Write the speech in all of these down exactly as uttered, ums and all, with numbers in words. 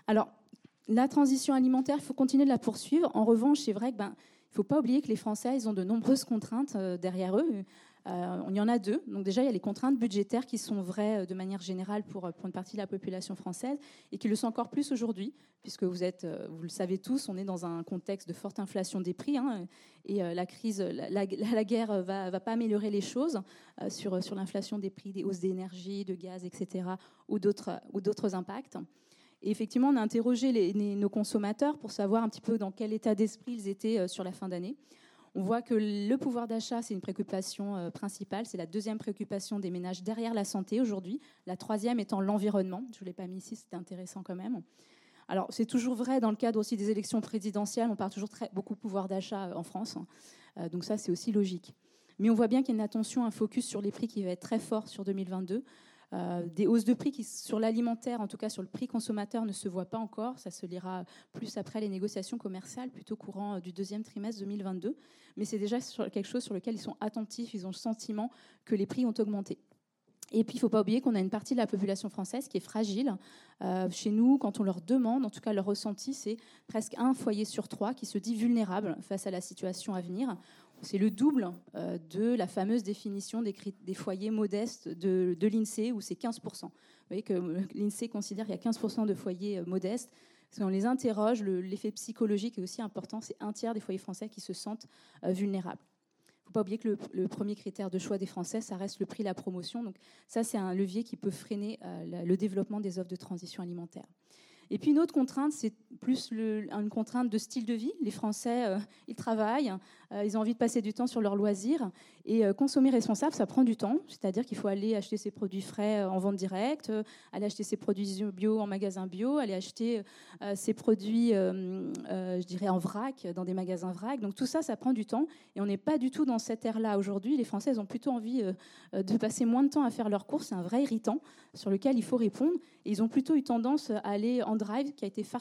Alors, la transition alimentaire, il faut continuer de la poursuivre. En revanche, c'est vrai qu'il ben, ne faut pas oublier que les Français, ils ont de nombreuses contraintes euh, derrière eux. Euh, il y en a deux. Donc déjà, il y a les contraintes budgétaires qui sont vraies euh, de manière générale pour, pour une partie de la population française et qui le sont encore plus aujourd'hui, puisque vous, êtes, euh, vous le savez tous, on est dans un contexte de forte inflation des prix hein, et euh, la crise, la, la, la guerre ne va, va pas améliorer les choses euh, sur, sur l'inflation des prix, des hausses d'énergie, de gaz, et cetera, ou d'autres, ou d'autres impacts. Et effectivement, on a interrogé les, les, nos consommateurs pour savoir un petit peu dans quel état d'esprit ils étaient sur la fin d'année. On voit que le pouvoir d'achat, c'est une préoccupation principale. C'est la deuxième préoccupation des ménages derrière la santé aujourd'hui. La troisième étant l'environnement. Je ne l'ai pas mis ici, c'était intéressant quand même. Alors, c'est toujours vrai dans le cadre aussi des élections présidentielles. On parle toujours très, beaucoup de pouvoir d'achat en France. Donc ça, c'est aussi logique. Mais on voit bien qu'il y a une attention, un focus sur les prix qui va être très fort sur deux mille vingt-deux. Euh, des hausses de prix qui, sur l'alimentaire, en tout cas sur le prix consommateur, ne se voient pas encore. Ça se lira plus après les négociations commerciales, plutôt courant du deuxième trimestre deux mille vingt-deux. Mais c'est déjà sur quelque chose sur lequel ils sont attentifs, ils ont le sentiment que les prix ont augmenté. Et puis, il ne faut pas oublier qu'on a une partie de la population française qui est fragile. Euh, chez nous, quand on leur demande, en tout cas leur ressenti, c'est presque un foyer sur trois qui se dit vulnérable face à la situation à venir. C'est le double euh, de la fameuse définition des, des foyers modestes de, de l'INSEE, où c'est quinze pour cent. Vous voyez que l'INSEE considère qu'il y a quinze pour cent de foyers modestes. Si on les interroge, le, l'effet psychologique est aussi important. C'est un tiers des foyers français qui se sentent euh, vulnérables. Il ne faut pas oublier que le, le premier critère de choix des Français, ça reste le prix, la promotion. Donc ça, c'est un levier qui peut freiner euh, le développement des offres de transition alimentaire. Et puis une autre contrainte, c'est plus le, une contrainte de style de vie. Les Français, euh, ils travaillent, euh, ils ont envie de passer du temps sur leurs loisirs. Et euh, consommer responsable, ça prend du temps. C'est-à-dire qu'il faut aller acheter ses produits frais en vente directe, euh, aller acheter ses produits bio en magasin bio, aller acheter euh, ses produits, euh, euh, je dirais, en vrac, dans des magasins vrac. Donc tout ça, ça prend du temps. Et on n'est pas du tout dans cette ère-là aujourd'hui. Les Français, ils ont plutôt envie euh, de passer moins de temps à faire leurs courses. C'est un vrai irritant sur lequel il faut répondre. Et ils ont plutôt eu tendance à aller en drive, qui a été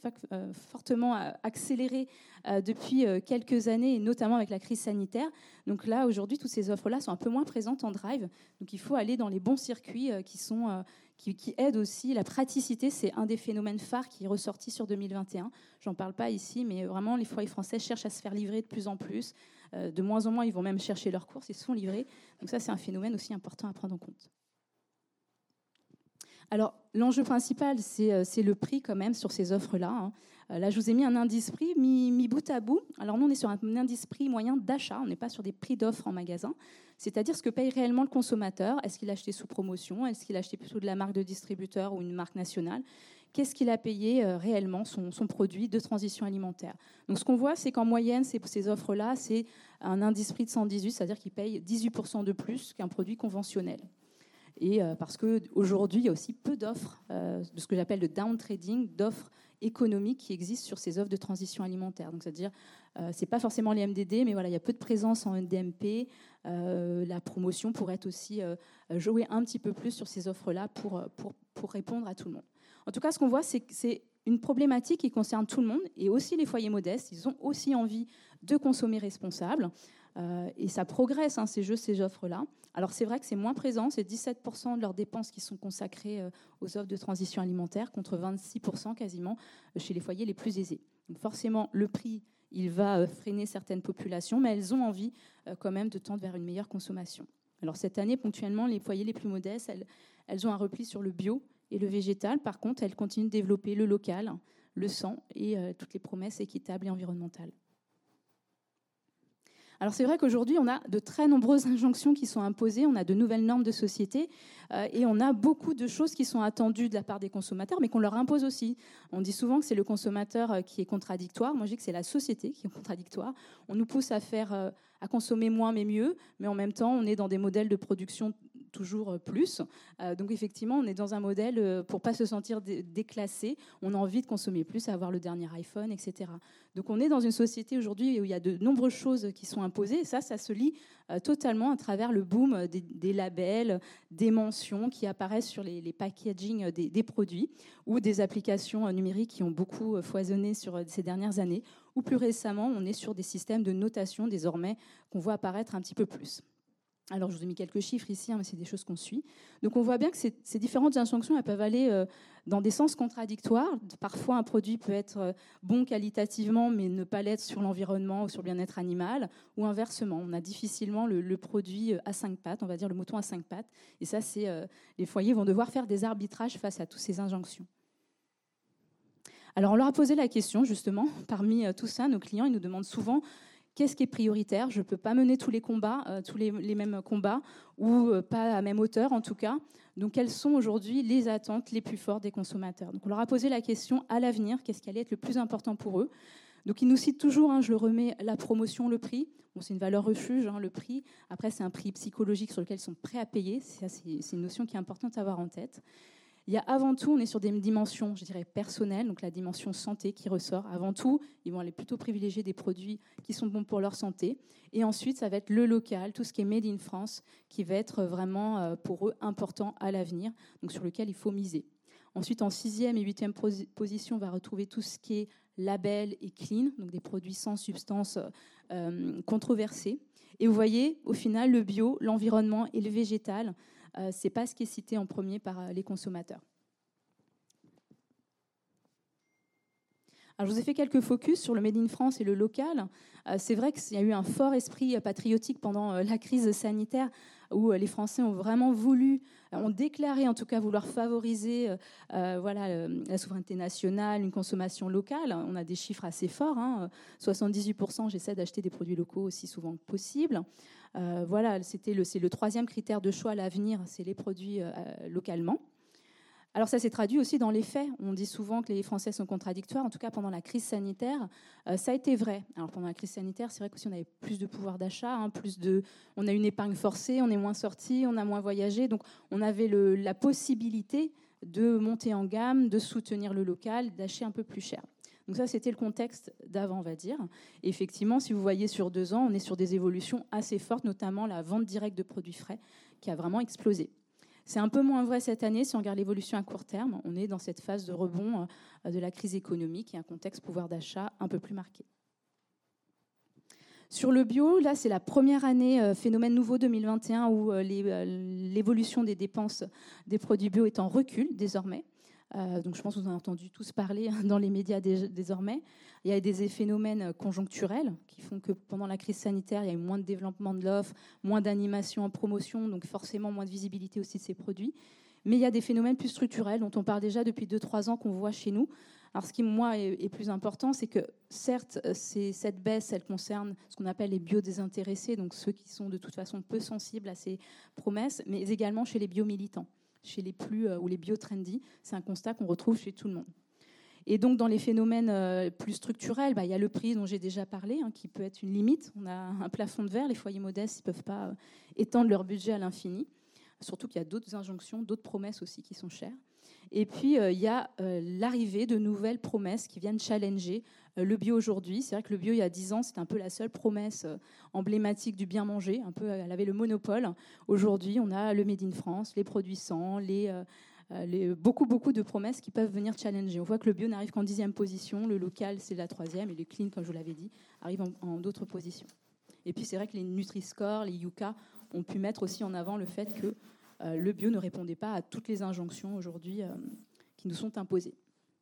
fortement accéléré depuis quelques années, et notamment avec la crise sanitaire. Donc là, aujourd'hui, toutes ces offres-là sont un peu moins présentes en drive. Donc il faut aller dans les bons circuits qui, sont, qui, qui aident aussi. La praticité, c'est un des phénomènes phares qui est ressorti sur deux mille vingt et un. J'en parle pas ici, mais vraiment, les foyers français cherchent à se faire livrer de plus en plus. De moins en moins, ils vont même chercher leurs courses, ils se font livrer. Donc ça, c'est un phénomène aussi important à prendre en compte. Alors, l'enjeu principal, c'est, c'est le prix quand même sur ces offres-là. Hein. Là, je vous ai mis un indice prix mis, mis bout à bout. Alors, nous, on est sur un indice prix moyen d'achat. On n'est pas sur des prix d'offres en magasin. C'est-à-dire ce que paye réellement le consommateur. Est-ce qu'il a acheté sous promotion? Est-ce qu'il a acheté plutôt de la marque de distributeur ou une marque nationale? Qu'est-ce qu'il a payé euh, réellement, son, son produit de transition alimentaire? Donc, ce qu'on voit, c'est qu'en moyenne, ces, ces offres-là, c'est un indice prix de cent dix-huit, c'est-à-dire qu'il paye dix-huit pour cent de plus qu'un produit conventionnel. Et euh, parce qu'aujourd'hui, il y a aussi peu d'offres, euh, de ce que j'appelle le down trading, d'offres économiques qui existent sur ces offres de transition alimentaire. Donc, c'est-à-dire, euh, ce n'est pas forcément les M D D, mais voilà, il y a peu de présence en N D M P. Euh, la promotion pourrait être aussi euh, jouer un petit peu plus sur ces offres-là pour, pour, pour répondre à tout le monde. En tout cas, ce qu'on voit, c'est que c'est une problématique qui concerne tout le monde, et aussi les foyers modestes. Ils ont aussi envie de consommer responsable. Euh, et ça progresse, hein, ces jeux, ces offres-là. Alors c'est vrai que c'est moins présent, c'est dix-sept pour cent de leurs dépenses qui sont consacrées euh, aux offres de transition alimentaire, contre vingt-six pour cent quasiment chez les foyers les plus aisés. Donc forcément, le prix, il va euh, freiner certaines populations, mais elles ont envie euh, quand même de tendre vers une meilleure consommation. Alors cette année, ponctuellement, les foyers les plus modestes, elles, elles ont un repli sur le bio et le végétal. Par contre, elles continuent de développer le local, le sans et euh, toutes les promesses équitables et environnementales. Alors c'est vrai qu'aujourd'hui, on a de très nombreuses injonctions qui sont imposées, on a de nouvelles normes de société euh, et on a beaucoup de choses qui sont attendues de la part des consommateurs, mais qu'on leur impose aussi. On dit souvent que c'est le consommateur qui est contradictoire. Moi, je dis que c'est la société qui est contradictoire. On nous pousse à faire, euh, à consommer moins mais mieux, mais en même temps, on est dans des modèles de production toujours plus. Euh, donc effectivement, on est dans un modèle euh, pour pas se sentir dé- déclassé. On a envie de consommer plus, avoir le dernier iPhone, et cetera. Donc on est dans une société aujourd'hui où il y a de nombreuses choses qui sont imposées. Et ça, ça se lit euh, totalement à travers le boom des, des labels, des mentions qui apparaissent sur les, les packaging des, des produits ou des applications euh, numériques qui ont beaucoup euh, foisonné sur euh, ces dernières années. Ou plus récemment, on est sur des systèmes de notation désormais qu'on voit apparaître un petit peu plus. Alors, je vous ai mis quelques chiffres ici, hein, mais c'est des choses qu'on suit. Donc, on voit bien que ces, ces différentes injonctions, elles peuvent aller euh, dans des sens contradictoires. Parfois, un produit peut être euh, bon qualitativement, mais ne pas l'être sur l'environnement ou sur le bien-être animal, ou inversement. On a difficilement le, le produit à cinq pattes, on va dire le mouton à cinq pattes. Et ça, c'est euh, les foyers vont devoir faire des arbitrages face à toutes ces injonctions. Alors, on leur a posé la question, justement, parmi euh, tout ça, nos clients, ils nous demandent souvent qu'est-ce qui est prioritaire. Je ne peux pas mener tous les combats, euh, tous les, les mêmes combats, ou euh, pas à même hauteur en tout cas. Donc, quelles sont aujourd'hui les attentes les plus fortes des consommateurs? Donc, on leur a posé la question à l'avenir, qu'est-ce qui allait être le plus important pour eux? Donc, ils nous citent toujours, hein, je le remets, la promotion, le prix. Bon, c'est une valeur refuge, hein, le prix. Après, c'est un prix psychologique sur lequel ils sont prêts à payer. C'est, c'est une notion qui est importante à avoir en tête. Il y a avant tout, on est sur des dimensions, je dirais, personnelles, donc la dimension santé qui ressort. Avant tout, ils vont aller plutôt privilégier des produits qui sont bons pour leur santé. Et ensuite, ça va être le local, tout ce qui est made in France, qui va être vraiment pour eux important à l'avenir, donc sur lequel il faut miser. Ensuite, en sixième et huitième position, on va retrouver tout ce qui est label et clean, donc des produits sans substances euh, controversées. Et vous voyez, au final, le bio, l'environnement et le végétal, Euh, ce n'est pas ce qui est cité en premier par euh, les consommateurs. Alors, je vous ai fait quelques focus sur le Made in France et le local. Euh, c'est vrai qu'il y a eu un fort esprit patriotique pendant euh, la crise sanitaire où euh, les Français ont vraiment voulu, euh, ont déclaré en tout cas vouloir favoriser euh, voilà, euh, la souveraineté nationale, une consommation locale. On a des chiffres assez forts, hein. soixante-dix-huit pour cent j'essaie d'acheter des produits locaux aussi souvent que possible. Euh, voilà, c'était le, c'est le troisième critère de choix à l'avenir, c'est les produits euh, localement. Alors ça s'est traduit aussi dans les faits. On dit souvent que les Français sont contradictoires. En tout cas, pendant la crise sanitaire, euh, ça a été vrai. Alors pendant la crise sanitaire, c'est vrai qu'aussi on avait plus de pouvoir d'achat, hein, plus de, on a une épargne forcée, on est moins sorti, on a moins voyagé. Donc on avait le, la possibilité de monter en gamme, de soutenir le local, d'acheter un peu plus cher. Donc ça, c'était le contexte d'avant, on va dire. Et effectivement, si vous voyez sur deux ans, on est sur des évolutions assez fortes, notamment la vente directe de produits frais, qui a vraiment explosé. C'est un peu moins vrai cette année si on regarde l'évolution à court terme. On est dans cette phase de rebond de la crise économique et un contexte pouvoir d'achat un peu plus marqué. Sur le bio, là, c'est la première année, euh, phénomène nouveau deux mille vingt et un, où euh, les, euh, l'évolution des dépenses des produits bio est en recul désormais. Euh, donc je pense que vous en avez entendu tous parler dans les médias dé- désormais. Il y a des phénomènes conjoncturels qui font que pendant la crise sanitaire, il y a eu moins de développement de l'offre, moins d'animation en promotion, donc forcément moins de visibilité aussi de ces produits. Mais il y a des phénomènes plus structurels dont on parle déjà depuis deux trois ans qu'on voit chez nous. Alors ce qui, moi, est, est plus important, c'est que certes, c'est, cette baisse, elle concerne ce qu'on appelle les biodésintéressés, donc ceux qui sont de toute façon peu sensibles à ces promesses, mais également chez les biomilitants, chez les plus euh, ou les bio-trendy. C'est un constat qu'on retrouve chez tout le monde. Et donc, dans les phénomènes euh, plus structurels, bah, il y a le prix dont j'ai déjà parlé, hein, qui peut être une limite. On a un plafond de verre. Les foyers modestes ne peuvent pas euh, étendre leur budget à l'infini. Surtout qu'il y a d'autres injonctions, d'autres promesses aussi qui sont chères. Et puis, euh, il y a euh, l'arrivée de nouvelles promesses qui viennent challenger euh, le bio aujourd'hui. C'est vrai que le bio, il y a dix ans, c'était un peu la seule promesse euh, emblématique du bien manger. Un peu, elle avait le monopole. Aujourd'hui, on a le Made in France, les produits sans, les... Euh, Les, beaucoup, beaucoup de promesses qui peuvent venir challenger. On voit que le bio n'arrive qu'en dixième position, le local, c'est la troisième, et le clean, comme je vous l'avais dit, arrive en, en d'autres positions. Et puis, c'est vrai que les Nutri-Score, les Yuka, ont pu mettre aussi en avant le fait que euh, le bio ne répondait pas à toutes les injonctions aujourd'hui euh, qui nous sont imposées.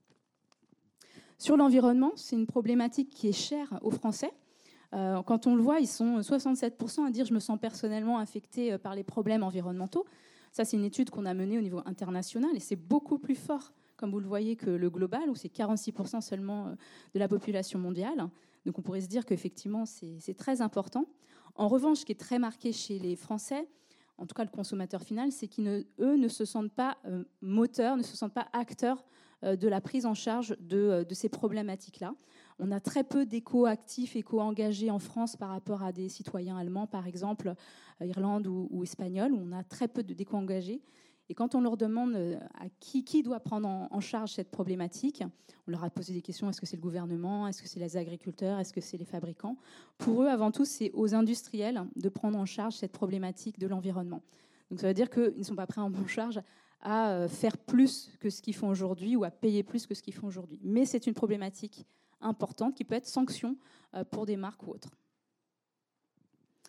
Sur l'environnement, c'est une problématique qui est chère aux Français. Euh, quand on le voit, ils sont soixante-sept pour cent à dire « je me sens personnellement affecté par les problèmes environnementaux ». Ça, c'est une étude qu'on a menée au niveau international et c'est beaucoup plus fort, comme vous le voyez, que le global, où c'est quarante-six pour cent seulement de la population mondiale. Donc on pourrait se dire qu'effectivement, c'est, c'est très important. En revanche, ce qui est très marqué chez les Français, en tout cas le consommateur final, c'est qu'eux ne, ne se sentent pas euh, moteurs, ne se sentent pas acteurs euh, de la prise en charge de, de ces problématiques-là. On a très peu d'éco-actifs, éco-engagés en France par rapport à des citoyens allemands, par exemple, euh, Irlande ou, ou espagnols, où on a très peu d'éco-engagés. Et quand on leur demande à qui, qui doit prendre en, en charge cette problématique, on leur a posé des questions, est-ce que c'est le gouvernement, est-ce que c'est les agriculteurs, est-ce que c'est les fabricants? Pour eux, avant tout, c'est aux industriels de prendre en charge cette problématique de l'environnement. Donc ça veut dire qu'ils ne sont pas prêts en charge à faire plus que ce qu'ils font aujourd'hui ou à payer plus que ce qu'ils font aujourd'hui. Mais c'est une problématique importante qui peut être sanction pour des marques ou autres.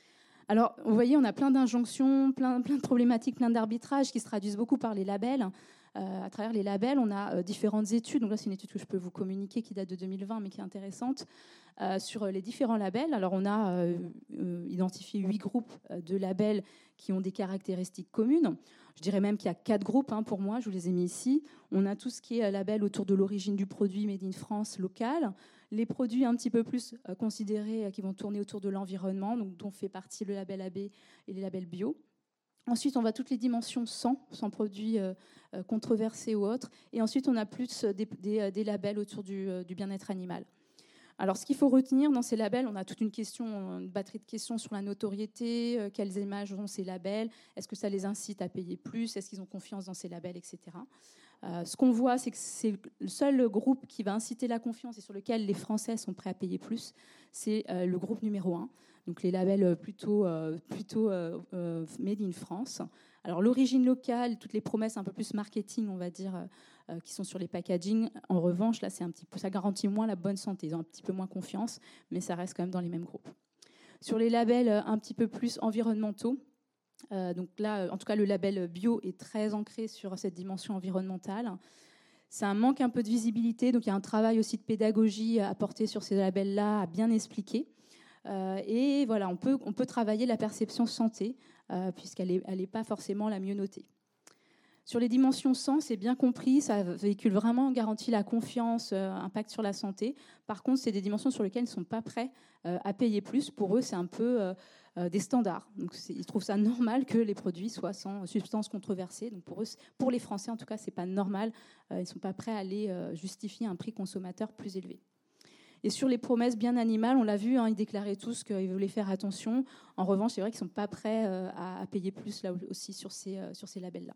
Alors, vous voyez, on a plein d'injonctions, plein, plein de problématiques, plein d'arbitrages qui se traduisent beaucoup par les labels. Euh, à travers les labels, on a euh, différentes études. Donc là, c'est une étude que je peux vous communiquer qui date de deux mille vingt, mais qui est intéressante, euh, sur les différents labels. Alors, on a euh, euh, identifié huit groupes de labels qui ont des caractéristiques communes. Je dirais même qu'il y a quatre groupes, hein, pour moi, je vous les ai mis ici. On a tout ce qui est label autour de l'origine du produit Made in France local, les produits un petit peu plus euh, considérés euh, qui vont tourner autour de l'environnement, donc dont fait partie le label A B et les labels bio. Ensuite, on va toutes les dimensions sans, sans produits euh, euh, controversés ou autres. Et ensuite, on a plus des, des, des labels autour du, euh, du bien-être animal. Alors, ce qu'il faut retenir dans ces labels, on a toute une question, une batterie de questions sur la notoriété, euh, quelles images ont ces labels, est-ce que ça les incite à payer plus, est-ce qu'ils ont confiance dans ces labels, et cetera. Euh, ce qu'on voit, c'est que c'est le seul groupe qui va inciter la confiance et sur lequel les Français sont prêts à payer plus, c'est euh, le groupe numéro un. Donc les labels plutôt, euh, plutôt euh, euh, made in France. Alors l'origine locale, toutes les promesses un peu plus marketing, on va dire, euh, qui sont sur les packaging. En revanche, là, c'est un petit peu, ça garantit moins la bonne santé. Ils ont un petit peu moins confiance, mais ça reste quand même dans les mêmes groupes. Sur les labels un petit peu plus environnementaux, euh, donc là, en tout cas, le label bio est très ancré sur cette dimension environnementale. C'est un manque un peu de visibilité, donc il y a un travail aussi de pédagogie à porter sur ces labels-là, à bien expliquer. Euh, et voilà, on peut, on peut travailler la perception santé, euh, puisqu'elle n'est elle est pas forcément la mieux notée. Sur les dimensions sens, c'est bien compris, ça véhicule vraiment, garantit la confiance, euh, impact sur la santé. Par contre, c'est des dimensions sur lesquelles ils ne sont pas prêts euh, à payer plus. Pour eux, c'est un peu euh, euh, des standards. Donc, ils trouvent ça normal que les produits soient sans substances controversées. Donc, pour eux, pour les Français, en tout cas, c'est pas normal. Euh, ils ne sont pas prêts à aller euh, justifier un prix consommateur plus élevé. Et sur les promesses bien animales, on l'a vu, hein, ils déclaraient tous qu'ils voulaient faire attention. En revanche, c'est vrai qu'ils ne sont pas prêts euh, à, à payer plus là aussi sur ces, euh, sur ces labels-là.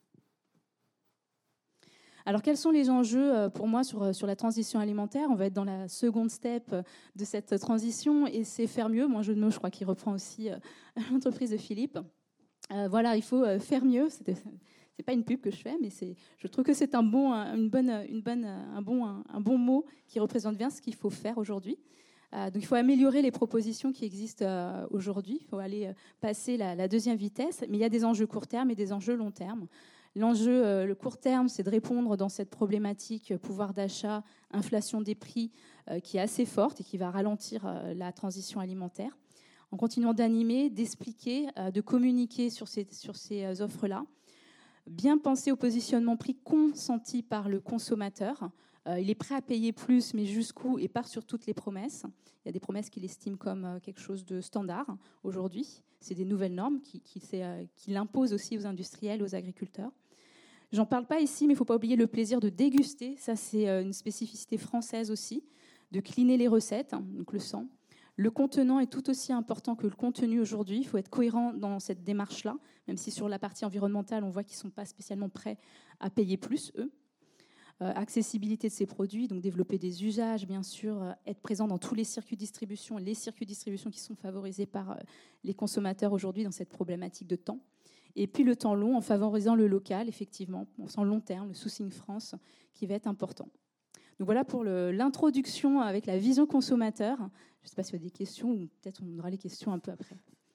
Alors, quels sont les enjeux euh, pour moi sur, sur la transition alimentaire? On va être dans la seconde step de cette transition et c'est faire mieux. Mon jeu de mots, je crois qu'il reprend aussi euh, l'entreprise de Philippe. Euh, voilà, il faut euh, faire mieux. C'était, c'est pas une pub que je fais, mais c'est, je trouve que c'est un bon, une bonne, une bonne, un, bon, un, un bon mot qui représente bien ce qu'il faut faire aujourd'hui. Euh, donc il faut améliorer les propositions qui existent euh, aujourd'hui. Il faut aller euh, passer la, la deuxième vitesse. Mais il y a des enjeux court terme et des enjeux long terme. L'enjeu, euh, le court terme, c'est de répondre dans cette problématique euh, pouvoir d'achat, inflation des prix euh, qui est assez forte et qui va ralentir euh, la transition alimentaire. En continuant d'animer, d'expliquer, euh, de communiquer sur ces, sur ces euh, offres-là. Bien penser au positionnement prix consenti par le consommateur. Euh, il est prêt à payer plus, mais jusqu'où et pas sur toutes les promesses. Il y a des promesses qu'il estime comme euh, quelque chose de standard aujourd'hui. C'est des nouvelles normes qui, qui, euh, qui l'imposent aussi aux industriels, aux agriculteurs. J'en parle pas ici, mais il ne faut pas oublier le plaisir de déguster. Ça, c'est euh, une spécificité française aussi, de cleaner les recettes, hein, donc le sang. Le contenant est tout aussi important que le contenu aujourd'hui. Il faut être cohérent dans cette démarche-là, même si sur la partie environnementale, on voit qu'ils ne sont pas spécialement prêts à payer plus, eux. Euh, accessibilité de ces produits, donc développer des usages, bien sûr, euh, être présent dans tous les circuits de distribution, les circuits de distribution qui sont favorisés par euh, les consommateurs aujourd'hui dans cette problématique de temps. Et puis le temps long, en favorisant le local, effectivement, on sent long terme, le sourcing France, qui va être important. Donc voilà pour le, l'introduction avec la vision consommateur. Je ne sais pas s'il y a des questions, ou peut-être on aura les questions un peu après.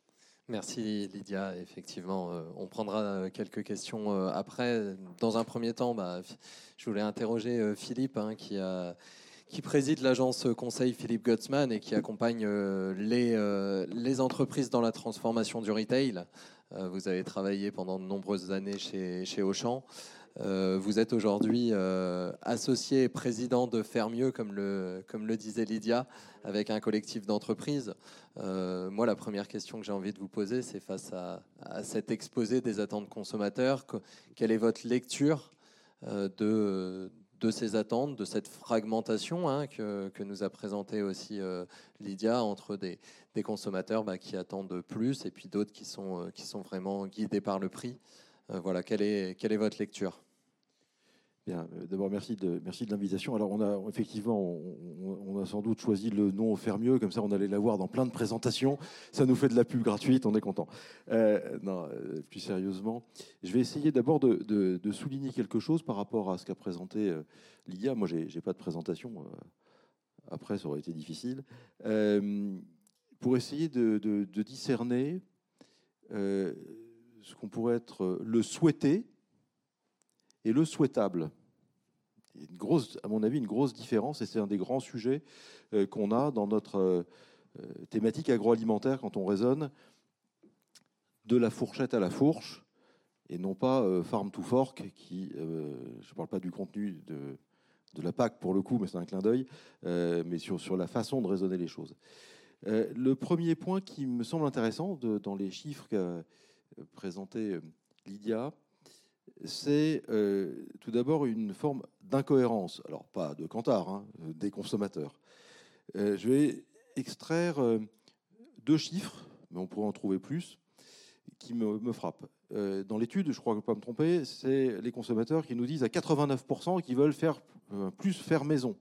Merci Lydia, effectivement, euh, on prendra quelques questions euh, après. Dans un premier temps, bah, je voulais interroger euh, Philippe, hein, qui, a, qui préside l'agence conseil Philippe Gutzmann et qui accompagne euh, les, euh, les entreprises dans la transformation du retail. Euh, vous avez travaillé pendant de nombreuses années chez, chez Auchan. Euh, vous êtes aujourd'hui euh, associé et président de Faire Mieux, comme le, comme le disait Lydia, avec un collectif d'entreprises. Euh, moi, la première question que j'ai envie de vous poser, c'est face à, à cet exposé des attentes consommateurs, que, quelle est votre lecture euh, de, de ces attentes, de cette fragmentation hein, que, que nous a présenté aussi euh, Lydia, entre des, des consommateurs bah, qui attendent plus et puis d'autres qui sont, euh, qui sont vraiment guidés par le prix. Euh, voilà, quelle est, quelle est votre lecture ? Bien, d'abord merci de, merci de l'invitation. Alors on a effectivement, on, on a sans doute choisi le nom Faire Mieux, comme ça on allait l'avoir dans plein de présentations. Ça nous fait de la pub gratuite, on est content. Euh, non, plus sérieusement, je vais essayer d'abord de, de, de souligner quelque chose par rapport à ce qu'a présenté euh, Lydia. Moi, j'ai, j'ai pas de présentation. Euh, après, ça aurait été difficile. Euh, pour essayer de, de, de discerner euh, ce qu'on pourrait être le souhaité et le souhaitable. Il y a une grosse, à mon avis, une grosse différence, et c'est un des grands sujets euh, qu'on a dans notre euh, thématique agroalimentaire quand on raisonne de la fourchette à la fourche, et non pas euh, farm to fork, qui, euh, je ne parle pas du contenu de, de la P A C pour le coup, mais c'est un clin d'œil, euh, mais sur, sur la façon de raisonner les choses. Euh, le premier point qui me semble intéressant de, dans les chiffres qu'a présenté Lydia, c'est euh, tout d'abord une forme d'incohérence, alors pas de Kantar, hein, des consommateurs. Euh, je vais extraire euh, deux chiffres, mais on pourrait en trouver plus, qui me, me frappent. Euh, dans l'étude, je crois que je ne peux pas me tromper, c'est les consommateurs qui nous disent à quatre-vingt-neuf pour cent qu'ils veulent faire, euh, plus faire maison.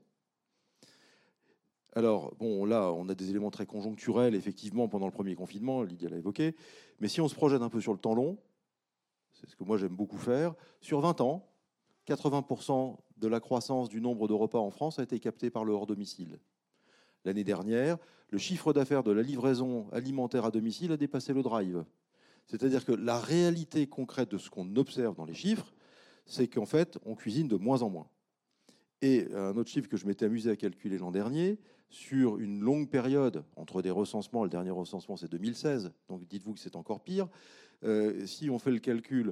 Alors, bon, là, on a des éléments très conjoncturels, effectivement, pendant le premier confinement, Lydia l'a évoqué, mais si on se projette un peu sur le temps long, c'est ce que moi j'aime beaucoup faire, sur vingt ans, quatre-vingts pour cent de la croissance du nombre de repas en France a été capté par le hors-domicile. L'année dernière, le chiffre d'affaires de la livraison alimentaire à domicile a dépassé le drive. C'est-à-dire que la réalité concrète de ce qu'on observe dans les chiffres, c'est qu'en fait, on cuisine de moins en moins. Et un autre chiffre que je m'étais amusé à calculer l'an dernier, sur une longue période, entre des recensements, le dernier recensement c'est deux mille seize, donc dites-vous que c'est encore pire, euh, si on fait le calcul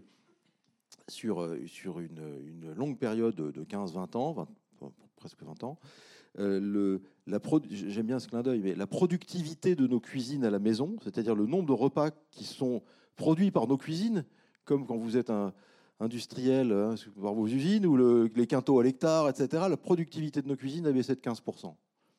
sur, sur une, une longue période de quinze vingt ans, vingt, presque vingt ans, euh, le, la pro, j'aime bien ce clin d'œil, mais la productivité de nos cuisines à la maison, c'est-à-dire le nombre de repas qui sont produits par nos cuisines, comme quand vous êtes un industriel hein, par vos usines, ou le, les quintaux à l'hectare, et cetera, la productivité de nos cuisines a baissé de quinze pour cent.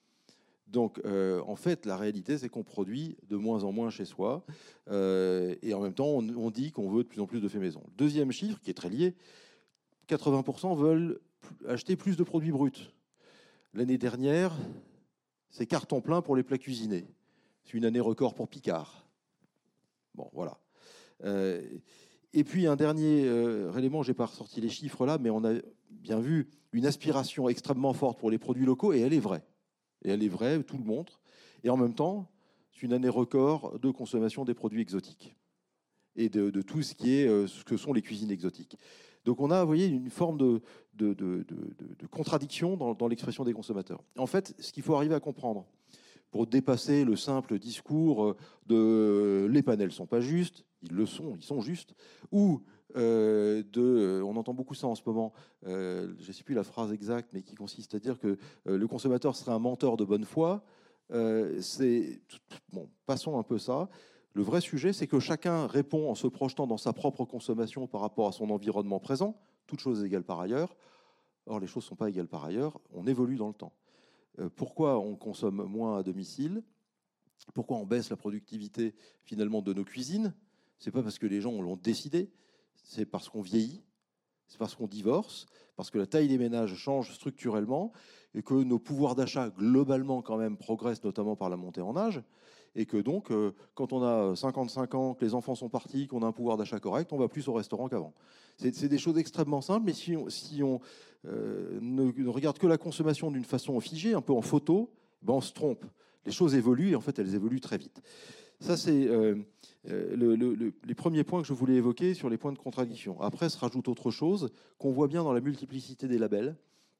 Donc, euh, en fait, la réalité, c'est qu'on produit de moins en moins chez soi. Euh, et en même temps, on, on dit qu'on veut de plus en plus de faits maison. Deuxième chiffre, qui est très lié, quatre-vingts pour cent veulent acheter plus de produits bruts. L'année dernière, c'est carton plein pour les plats cuisinés. C'est une année record pour Picard. Bon, voilà. Euh, et puis, un dernier euh, élément, je n'ai pas ressorti les chiffres là, mais on a bien vu une aspiration extrêmement forte pour les produits locaux, et elle est vraie. Et elle est vraie, tout le montre. Et en même temps, c'est une année record de consommation des produits exotiques et de, de tout ce qui est euh, ce que sont les cuisines exotiques. Donc on a, vous voyez, une forme de, de, de, de, de contradiction dans, dans l'expression des consommateurs. En fait, ce qu'il faut arriver à comprendre pour dépasser le simple discours de les panels sont pas justes, ils le sont, ils sont justes, ou euh, de, on entend beaucoup ça en ce moment, euh, je ne sais plus la phrase exacte, mais qui consiste à dire que euh, le consommateur serait un menteur de bonne foi. Euh, c'est bon, passons un peu ça. Le vrai sujet, c'est que chacun répond en se projetant dans sa propre consommation par rapport à son environnement présent, toutes choses égales par ailleurs. Or, les choses ne sont pas égales par ailleurs, on évolue dans le temps. Euh, pourquoi on consomme moins à domicile? Pourquoi on baisse la productivité finalement de nos cuisines? Ce n'est pas parce que les gens l'ont décidé, c'est parce qu'on vieillit, c'est parce qu'on divorce, parce que la taille des ménages change structurellement et que nos pouvoirs d'achat globalement quand même progressent, notamment par la montée en âge. Et que donc, euh, quand on a cinquante-cinq ans, que les enfants sont partis, qu'on a un pouvoir d'achat correct, on va plus au restaurant qu'avant. C'est, c'est des choses extrêmement simples, mais si on, si on euh, ne, ne regarde que la consommation d'une façon figée, un peu en photo, ben on se trompe. Les choses évoluent, et en fait, elles évoluent très vite. Ça, c'est euh, le, le, le, les premiers points que je voulais évoquer sur les points de contradiction. Après, se rajoute autre chose qu'on voit bien dans la multiplicité des labels.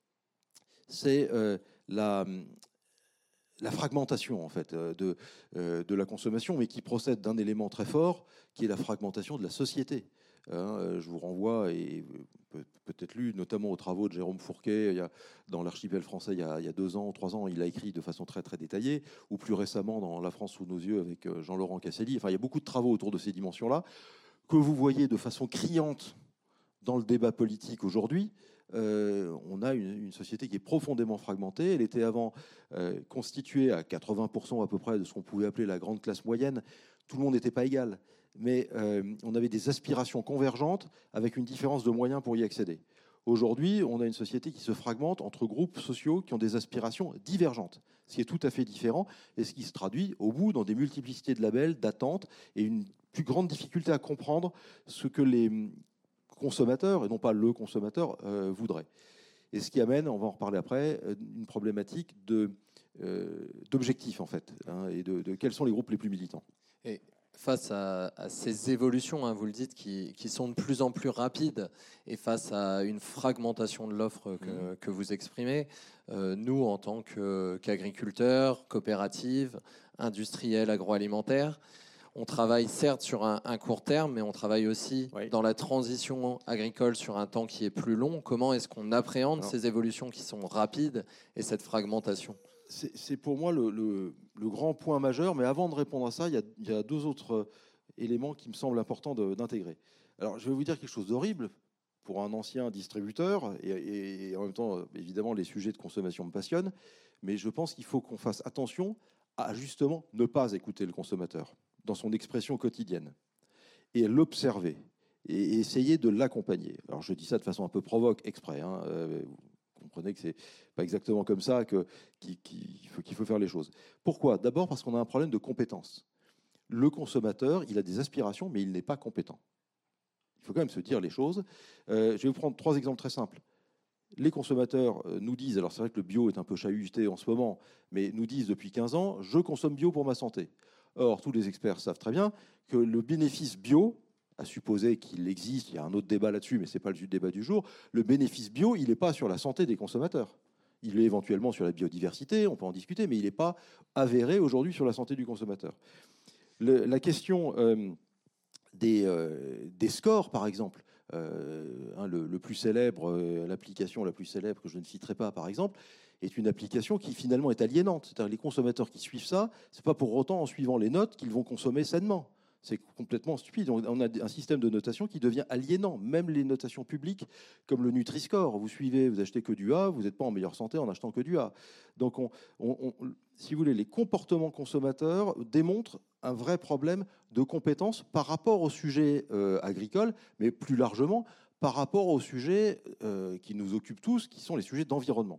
C'est euh, la... la fragmentation en fait de, de la consommation, mais qui procède d'un élément très fort, qui est la fragmentation de la société. Hein, je vous renvoie, et peut-être lu notamment aux travaux de Jérôme Fourquet il y a, dans l'archipel français il y, a, il y a deux ans, trois ans, il a écrit de façon très très détaillée, ou plus récemment dans La France sous nos yeux avec Jean-Laurent Casselli. Enfin, il y a beaucoup de travaux autour de ces dimensions-là que vous voyez de façon criante dans le débat politique aujourd'hui. Euh, on a une, une société qui est profondément fragmentée. Elle était avant euh, constituée à quatre-vingts pour cent à peu près de ce qu'on pouvait appeler la grande classe moyenne. Tout le monde n'était pas égal, mais euh, on avait des aspirations convergentes avec une différence de moyens pour y accéder. Aujourd'hui, on a une société qui se fragmente entre groupes sociaux qui ont des aspirations divergentes, ce qui est tout à fait différent et ce qui se traduit au bout dans des multiplicités de labels, d'attentes et une plus grande difficulté à comprendre ce que les consommateur, et non pas le consommateur, euh, voudrait. Et ce qui amène, on va en reparler après, une problématique de euh, d'objectifs, en fait, hein, et de, de quels sont les groupes les plus militants. Et face à, à ces évolutions, hein, vous le dites, qui, qui sont de plus en plus rapides, et face à une fragmentation de l'offre que, mmh. que vous exprimez, euh, nous, en tant que, qu'agriculteurs, coopératives, industriels, agroalimentaires, on travaille certes sur un, un court terme, mais on travaille aussi oui. dans la transition agricole sur un temps qui est plus long. Comment est-ce qu'on appréhende Alors, ces évolutions qui sont rapides et cette fragmentation ? c'est, c'est pour moi le, le, le grand point majeur. Mais avant de répondre à ça, il y a, il y a deux autres éléments qui me semblent importants de, d'intégrer. Alors, je vais vous dire quelque chose d'horrible pour un ancien distributeur. Et, et, et en même temps, évidemment, les sujets de consommation me passionnent. Mais je pense qu'il faut qu'on fasse attention à justement ne pas écouter le consommateur dans son expression quotidienne, et l'observer, et essayer de l'accompagner. Alors je dis ça de façon un peu provoque, exprès, hein. Euh, vous comprenez que c'est pas exactement comme ça que, qu'il, qu'il, faut, qu'il faut faire les choses. Pourquoi ? D'abord parce qu'on a un problème de compétence. Le consommateur, il a des aspirations, mais il n'est pas compétent. Il faut quand même se dire les choses. Euh, je vais vous prendre trois exemples très simples. Les consommateurs nous disent, alors c'est vrai que le bio est un peu chahuté en ce moment, mais nous disent depuis quinze ans, je consomme bio pour ma santé. Or, tous les experts savent très bien que le bénéfice bio, à supposer qu'il existe, il y a un autre débat là-dessus, mais ce n'est pas le débat du jour, le bénéfice bio, il n'est pas sur la santé des consommateurs. Il est éventuellement sur la biodiversité, on peut en discuter, mais il n'est pas avéré aujourd'hui sur la santé du consommateur. Le, la question euh, des, euh, des scores, par exemple, euh, hein, le, le plus célèbre, euh, l'application la plus célèbre, que je ne citerai pas, par exemple, est une application qui finalement est aliénante. C'est-à-dire les consommateurs qui suivent ça, ce n'est pas pour autant en suivant les notes qu'ils vont consommer sainement. C'est complètement stupide. On a un système de notation qui devient aliénant. Même les notations publiques, comme le Nutri-Score. Vous suivez, vous achetez que du A, vous n'êtes pas en meilleure santé en achetant que du A. Donc, on, on, on, si vous voulez, les comportements consommateurs démontrent un vrai problème de compétence par rapport au sujet euh, agricole, mais plus largement par rapport aux sujets euh, qui nous occupent tous, qui sont les sujets d'environnement.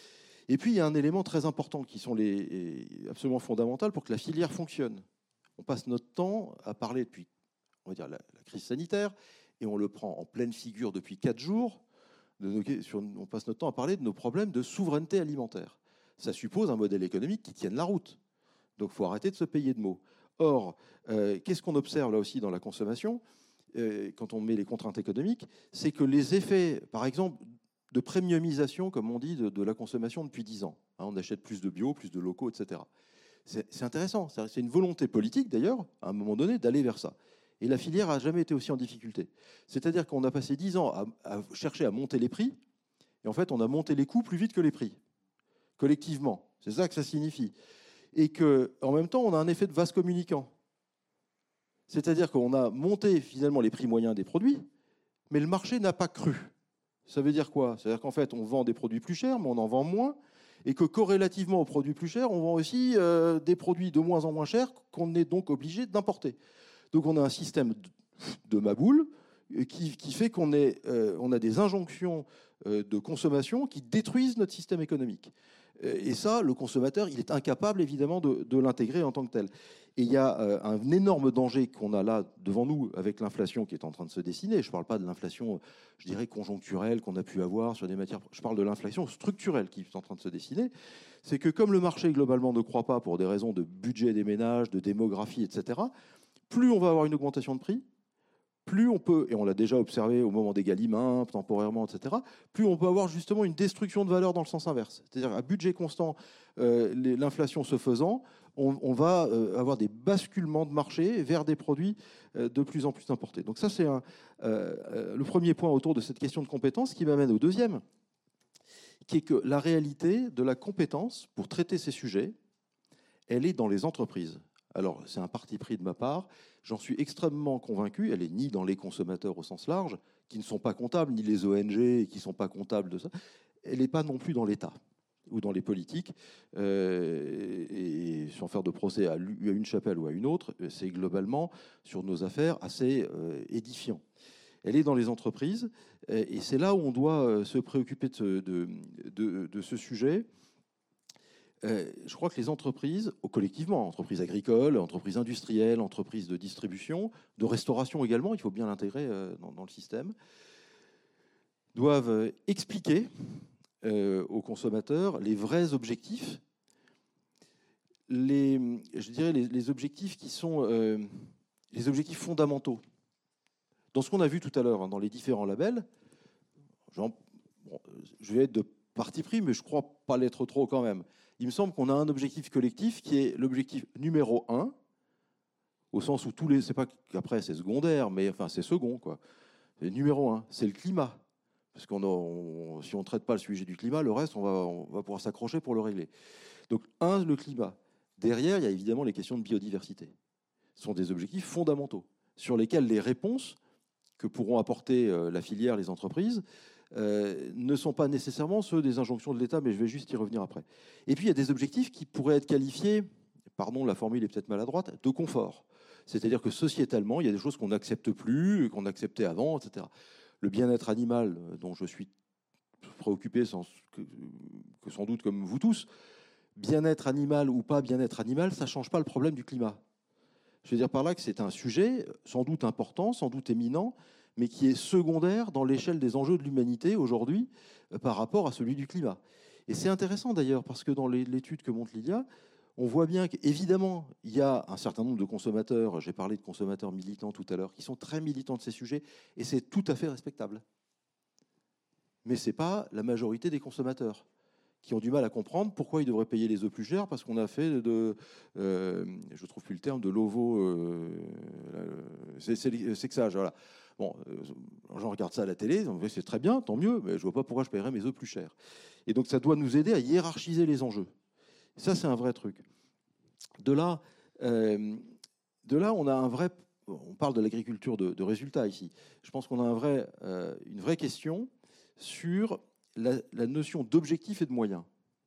Et puis, il y a un élément très important qui sont les, absolument fondamental pour que la filière fonctionne. On passe notre temps à parler depuis, on va dire, la, la crise sanitaire, et on le prend en pleine figure depuis quatre jours. De nos, sur, on passe notre temps à parler de nos problèmes de souveraineté alimentaire. Ça suppose un modèle économique qui tienne la route. Donc, il faut arrêter de se payer de mots. Or, euh, qu'est-ce qu'on observe là aussi dans la consommation, euh, quand on met les contraintes économiques, c'est que les effets, par exemple, de premiumisation, comme on dit, de, de la consommation depuis dix ans. Hein, on achète plus de bio, plus de locaux, et cetera. C'est, c'est intéressant. C'est, c'est une volonté politique, d'ailleurs, à un moment donné, d'aller vers ça. Et la filière n'a jamais été aussi en difficulté. C'est-à-dire qu'on a passé dix ans à, à chercher à monter les prix, et en fait, on a monté les coûts plus vite que les prix, collectivement. C'est ça que ça signifie. Et qu'en même temps, on a un effet de vase communicant. C'est-à-dire qu'on a monté, finalement, les prix moyens des produits, mais le marché n'a pas cru. Ça veut dire quoi ? C'est-à-dire qu'en fait, on vend des produits plus chers, mais on en vend moins, et que corrélativement aux produits plus chers, on vend aussi euh, des produits de moins en moins chers qu'on est donc obligé d'importer. Donc on a un système de maboule qui, qui fait qu'on est, euh, on a des injonctions euh, de consommation qui détruisent notre système économique. Et ça, le consommateur, il est incapable, évidemment, de, de l'intégrer en tant que tel. Et il y a euh, un énorme danger qu'on a là devant nous avec l'inflation qui est en train de se dessiner. Je ne parle pas de l'inflation, je dirais, conjoncturelle qu'on a pu avoir sur des matières. Je parle de l'inflation structurelle qui est en train de se dessiner. C'est que comme le marché, globalement, ne croît pas pour des raisons de budget des ménages, de démographie, et cetera, plus on va avoir une augmentation de prix, plus on peut, et on l'a déjà observé au moment des Galimins, temporairement, et cetera, plus on peut avoir justement une destruction de valeur dans le sens inverse. C'est-à-dire à budget constant, euh, l'inflation se faisant, on, on va euh, avoir des basculements de marché vers des produits euh, de plus en plus importés. Donc ça, c'est un, euh, le premier point autour de cette question de compétence qui m'amène au deuxième, qui est que la réalité de la compétence pour traiter ces sujets, elle est dans les entreprises. Alors, c'est un parti pris de ma part. J'en suis extrêmement convaincu. Elle est ni dans les consommateurs au sens large, qui ne sont pas comptables, ni les O N G, qui ne sont pas comptables de ça. Elle n'est pas non plus dans l'État ou dans les politiques. Euh, et sans faire de procès à une chapelle ou à une autre, c'est globalement, sur nos affaires, assez euh, édifiant. Elle est dans les entreprises. Et c'est là où on doit se préoccuper de, de, de, de ce sujet. Euh, je crois que les entreprises, collectivement, entreprises agricoles, entreprises industrielles, entreprises de distribution, de restauration également, il faut bien l'intégrer euh, dans, dans le système, doivent expliquer euh, aux consommateurs les vrais objectifs les, je dirais les, les objectifs qui sont euh, les objectifs fondamentaux. Dans ce qu'on a vu tout à l'heure, hein, dans les différents labels, genre, bon, je vais être de parti pris, mais je ne crois pas l'être trop quand même. Il me semble qu'on a un objectif collectif qui est l'objectif numéro un, au sens où tous les... C'est pas qu'après c'est secondaire, mais enfin c'est second, quoi. C'est numéro un, c'est le climat. Parce qu'on a, on, si on ne traite pas le sujet du climat, le reste, on va, on va pouvoir s'accrocher pour le régler. Donc, un, le climat. Derrière, il y a évidemment les questions de biodiversité. Ce sont des objectifs fondamentaux sur lesquels les réponses que pourront apporter euh, la filière, les entreprises, euh, ne sont pas nécessairement ceux des injonctions de l'État, mais je vais juste y revenir après. Et puis, il y a des objectifs qui pourraient être qualifiés, pardon, la formule est peut-être maladroite, de confort. C'est-à-dire que sociétalement, il y a des choses qu'on n'accepte plus, qu'on acceptait avant, et cetera. Le bien-être animal, dont je suis préoccupé sans, que, que sans doute comme vous tous, bien-être animal ou pas bien-être animal, ça ne change pas le problème du climat. Je veux dire par là que c'est un sujet sans doute important, sans doute éminent, mais qui est secondaire dans l'échelle des enjeux de l'humanité aujourd'hui euh, par rapport à celui du climat. Et c'est intéressant d'ailleurs, parce que dans l'étude que montre Lilia, on voit bien qu'évidemment, il y a un certain nombre de consommateurs, j'ai parlé de consommateurs militants tout à l'heure, qui sont très militants de ces sujets, et c'est tout à fait respectable. Mais ce n'est pas la majorité des consommateurs qui ont du mal à comprendre pourquoi ils devraient payer les œufs plus chers, parce qu'on a fait de, euh, je ne trouve plus le terme, de l'ovo, euh, c'est sexage, voilà. Bon, euh, j'en regarde ça à la télé, c'est très bien, tant mieux, mais je ne vois pas pourquoi je paierais mes œufs plus chers. Et donc ça doit nous aider à hiérarchiser les enjeux. Ça, c'est un vrai truc. De là, euh, de là, on a un vrai, on parle de l'agriculture de, de résultats ici. Je pense qu'on a un vrai, euh, une vraie question sur La, la notion d'objectif et de moyens.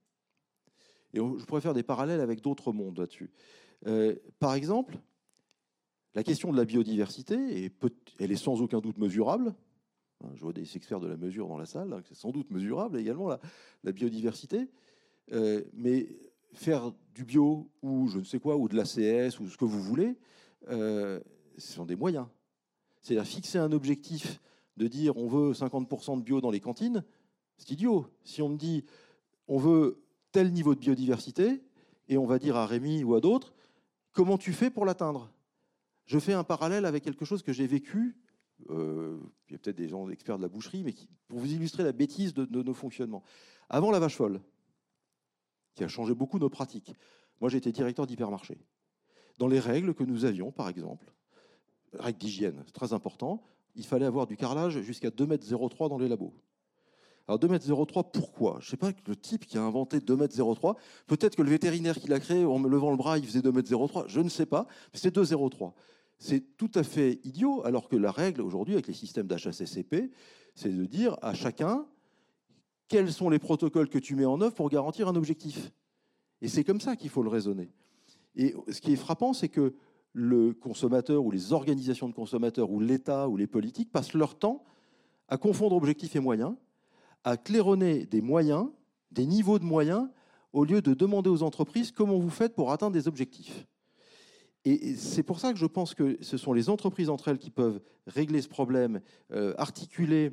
Et on, je pourrais faire des parallèles avec d'autres mondes là-dessus. Euh, par exemple, la question de la biodiversité, est peut, elle est sans aucun doute mesurable. Je vois des experts de la mesure dans la salle, hein, c'est sans doute mesurable également, la, la biodiversité. Euh, mais faire du bio ou je ne sais quoi, ou de l'A C S, ou ce que vous voulez, euh, ce sont des moyens. C'est-à-dire fixer un objectif de dire on veut cinquante pour cent de bio dans les cantines, c'est idiot. Si on me dit on veut tel niveau de biodiversité, et on va dire à Rémi ou à d'autres, comment tu fais pour l'atteindre? Je fais un parallèle avec quelque chose que j'ai vécu, euh, il y a peut-être des gens experts de la boucherie, mais qui, pour vous illustrer la bêtise de, de nos fonctionnements. Avant la vache folle, qui a changé beaucoup nos pratiques, moi j'étais directeur d'hypermarché. Dans les règles que nous avions, par exemple, règles d'hygiène, c'est très important, il fallait avoir du carrelage jusqu'à deux mètres zéro trois dans les labos. Alors deux mètres zéro trois, pourquoi? Je ne sais pas, le type qui a inventé deux mètres zéro trois, peut-être que le vétérinaire qui l'a créé, en me levant le bras, il faisait deux mètres zéro trois, je ne sais pas, mais c'est deux mètres zéro trois. C'est tout à fait idiot, alors que la règle aujourd'hui, avec les systèmes d'H A C C P, c'est de dire à chacun quels sont les protocoles que tu mets en œuvre pour garantir un objectif. Et c'est comme ça qu'il faut le raisonner. Et ce qui est frappant, c'est que le consommateur ou les organisations de consommateurs ou l'État ou les politiques passent leur temps à confondre objectifs et moyens, à claironner des moyens, des niveaux de moyens, au lieu de demander aux entreprises comment vous faites pour atteindre des objectifs. Et c'est pour ça que je pense que ce sont les entreprises entre elles qui peuvent régler ce problème, euh, articuler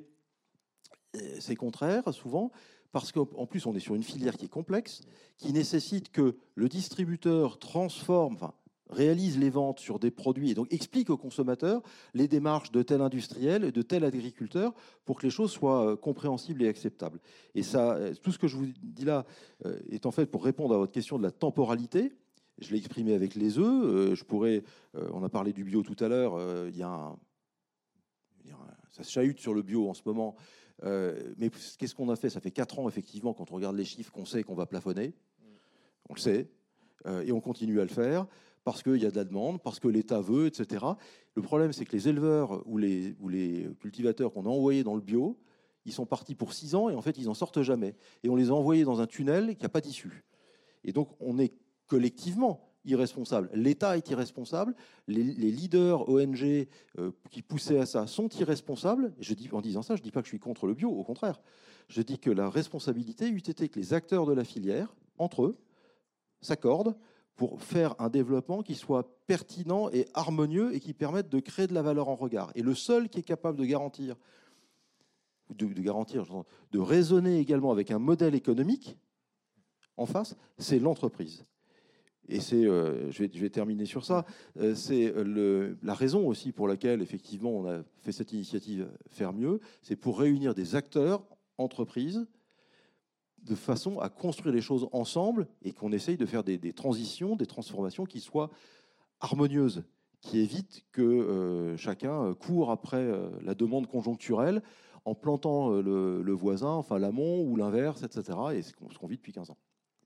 ces contraires, souvent, parce qu'en plus, on est sur une filière qui est complexe, qui nécessite que le distributeur transforme, enfin, réalise les ventes sur des produits et donc explique aux consommateurs les démarches de tel industriel et de tel agriculteur pour que les choses soient compréhensibles et acceptables. Et ça, tout ce que je vous dis là est en fait pour répondre à votre question de la temporalité. Je l'ai exprimé avec les œufs. Je pourrais, on a parlé du bio tout à l'heure. Il y a un, ça se chahute sur le bio en ce moment. Mais qu'est-ce qu'on a fait? Ça fait quatre ans, effectivement, quand on regarde les chiffres, qu'on sait qu'on va plafonner. On le sait. Et on continue à le faire. Parce qu'il y a de la demande, parce que l'État veut, et cetera. Le problème, c'est que les éleveurs ou les, ou les cultivateurs qu'on a envoyés dans le bio, ils sont partis pour six ans et en fait, ils n'en sortent jamais. Et on les a envoyés dans un tunnel qui n'a pas d'issue. Et donc, on est collectivement irresponsable. L'État est irresponsable. Les, les leaders O N G euh, qui poussaient à ça sont irresponsables. Je dis, en disant ça, je ne dis pas que je suis contre le bio, au contraire. Je dis que la responsabilité eût été que les acteurs de la filière, entre eux, s'accordent pour faire un développement qui soit pertinent et harmonieux et qui permette de créer de la valeur en regard. Et le seul qui est capable de garantir, de, de garantir, de raisonner également avec un modèle économique en face, c'est l'entreprise. Et c'est, euh, je, vais, je vais terminer sur ça, euh, c'est le, la raison aussi pour laquelle, effectivement, on a fait cette initiative Faire mieux, c'est pour réunir des acteurs, entreprises, de façon à construire les choses ensemble et qu'on essaye de faire des, des transitions, des transformations qui soient harmonieuses, qui évitent que euh, chacun court après euh, la demande conjoncturelle en plantant euh, le, le voisin, enfin l'amont ou l'inverse, et cetera. Et c'est ce qu'on vit depuis quinze ans.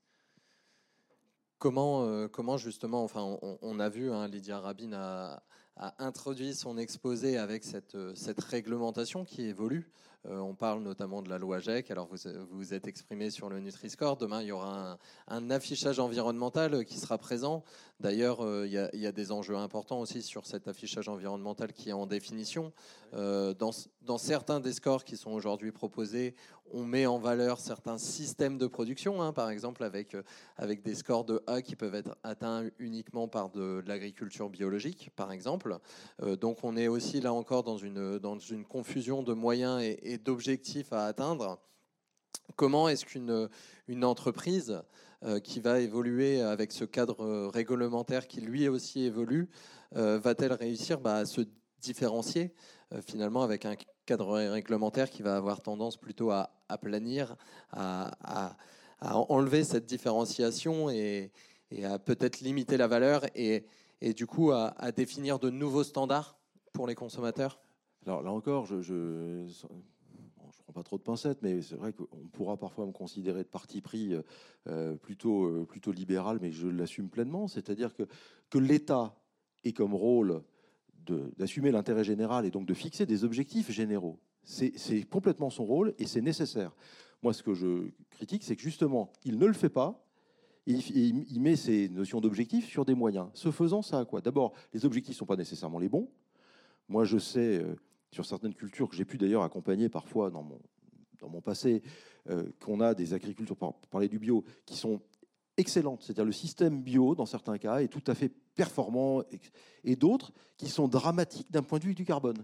Comment, euh, comment justement, enfin, on, on a vu, hein, Lydia Rabin a, a introduit son exposé avec cette, cette réglementation qui évolue. Euh, on parle notamment de la loi G E C. Alors, vous vous êtes exprimé sur le Nutri-Score. Demain, il y aura un, un affichage environnemental qui sera présent. D'ailleurs, euh, il, y a, il y a des enjeux importants aussi sur cet affichage environnemental qui est en définition. Euh, dans, dans certains des scores qui sont aujourd'hui proposés, on met en valeur certains systèmes de production, hein, par exemple avec, avec des scores de A qui peuvent être atteints uniquement par de, de l'agriculture biologique, par exemple. Euh, donc, on est aussi là encore dans une, dans une confusion de moyens et, et d'objectifs à atteindre. Comment est-ce qu'une une entreprise euh, qui va évoluer avec ce cadre réglementaire qui lui aussi évolue, euh, va-t-elle réussir bah, à se différencier euh, finalement avec un cadre réglementaire qui va avoir tendance plutôt à aplanir, à, à, à enlever cette différenciation et, et à peut-être limiter la valeur et, et du coup à, à définir de nouveaux standards pour les consommateurs? Alors là encore, je... je... Je ne prends pas trop de pincettes, mais c'est vrai qu'on pourra parfois me considérer de parti pris euh, plutôt, euh, plutôt libéral, mais je l'assume pleinement. C'est-à-dire que, que l'État ait comme rôle d'assumer l'intérêt général et donc de fixer des objectifs généraux. C'est complètement son rôle et c'est nécessaire. Moi, ce que je critique, c'est que justement, il ne le fait pas. Il, il, il met ces notions d'objectifs sur des moyens. Ce faisant, ça a quoi? D'abord, les objectifs ne sont pas nécessairement les bons. Moi, je sais... Euh, sur certaines cultures que j'ai pu d'ailleurs accompagner parfois dans mon, dans mon passé, euh, qu'on a des agricultures, pour parler du bio, qui sont excellentes. C'est-à-dire le système bio, dans certains cas, est tout à fait performant, et d'autres qui sont dramatiques d'un point de vue du carbone.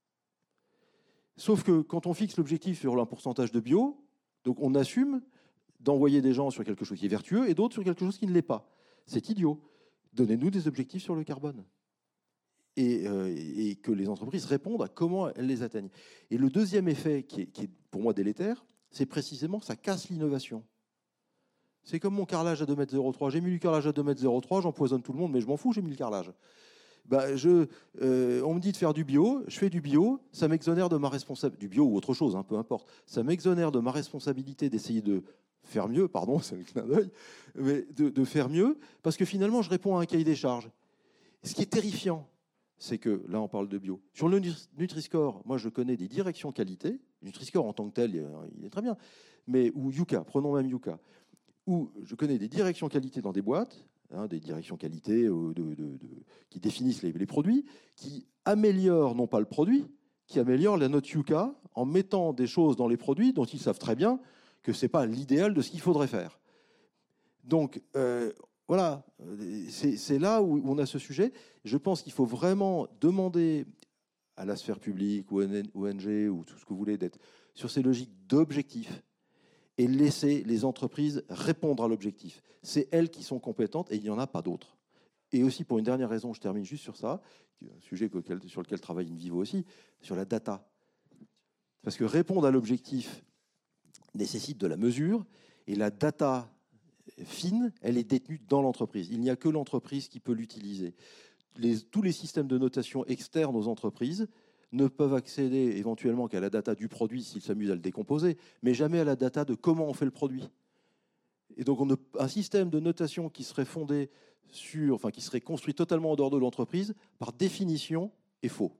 Sauf que quand on fixe l'objectif sur un pourcentage de bio, donc on assume d'envoyer des gens sur quelque chose qui est vertueux et d'autres sur quelque chose qui ne l'est pas. C'est idiot. Donnez-nous des objectifs sur le carbone. Et, euh, et que les entreprises répondent à comment elles les atteignent. Et le deuxième effet, qui est, qui est pour moi délétère, c'est précisément que ça casse l'innovation. C'est comme mon carrelage à deux mètres zéro trois. J'ai mis du carrelage à deux mètres zéro trois, j'empoisonne tout le monde, mais je m'en fous, j'ai mis le carrelage. Bah, je, euh, on me dit de faire du bio, je fais du bio, ça m'exonère de ma responsabilité, du bio ou autre chose, hein, peu importe, ça m'exonère de ma responsabilité d'essayer de faire mieux, pardon, c'est un clin d'œil, mais de, de faire mieux, parce que finalement, je réponds à un cahier des charges. Ce qui est terrifiant, c'est que, là on parle de bio. Sur le Nutri-Score, moi je connais des directions qualité, Nutri-Score en tant que tel, il est très bien, mais ou Yuka, prenons même Yuka, où je connais des directions qualité dans des boîtes, hein, des directions qualité euh, de, de, de, qui définissent les, les produits, qui améliorent non pas le produit, qui améliorent la note Yuka en mettant des choses dans les produits dont ils savent très bien que ce n'est pas l'idéal de ce qu'il faudrait faire. Donc, euh, voilà, c'est là où on a ce sujet. Je pense qu'il faut vraiment demander à la sphère publique, ou O N G, ou tout ce que vous voulez, d'être sur ces logiques d'objectifs et laisser les entreprises répondre à l'objectif. C'est elles qui sont compétentes et il n'y en a pas d'autres. Et aussi, pour une dernière raison, je termine juste sur ça, un sujet sur lequel travaille InVivo aussi, sur la data. Parce que répondre à l'objectif nécessite de la mesure, et la data fine, elle est détenue dans l'entreprise. Il n'y a que l'entreprise qui peut l'utiliser. Les, tous les systèmes de notation externes aux entreprises ne peuvent accéder éventuellement qu'à la data du produit s'ils s'amusent à le décomposer, mais jamais à la data de comment on fait le produit. Et donc on a un système de notation qui serait fondé sur, enfin qui serait construit totalement en dehors de l'entreprise, par définition, est faux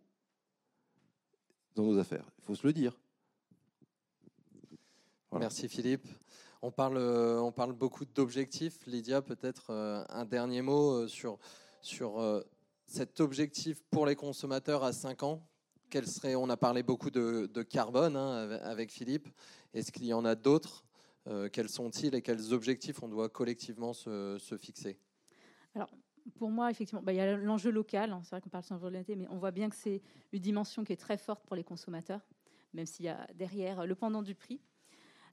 dans nos affaires. Il faut se le dire. Voilà. Merci Philippe. On parle, on parle beaucoup d'objectifs. Lydia, peut-être euh, un dernier mot sur, sur euh, cet objectif pour les consommateurs à cinq ans. Quel serait, on a parlé beaucoup de, de carbone hein, avec Philippe. Est-ce qu'il y en a d'autres? euh, Quels sont-ils et quels objectifs on doit collectivement se, se fixer? Alors, pour moi, effectivement, bah, il y a l'enjeu local. Hein, c'est vrai qu'on parle sans volonté, mais on voit bien que c'est une dimension qui est très forte pour les consommateurs, même s'il y a derrière le pendant du prix.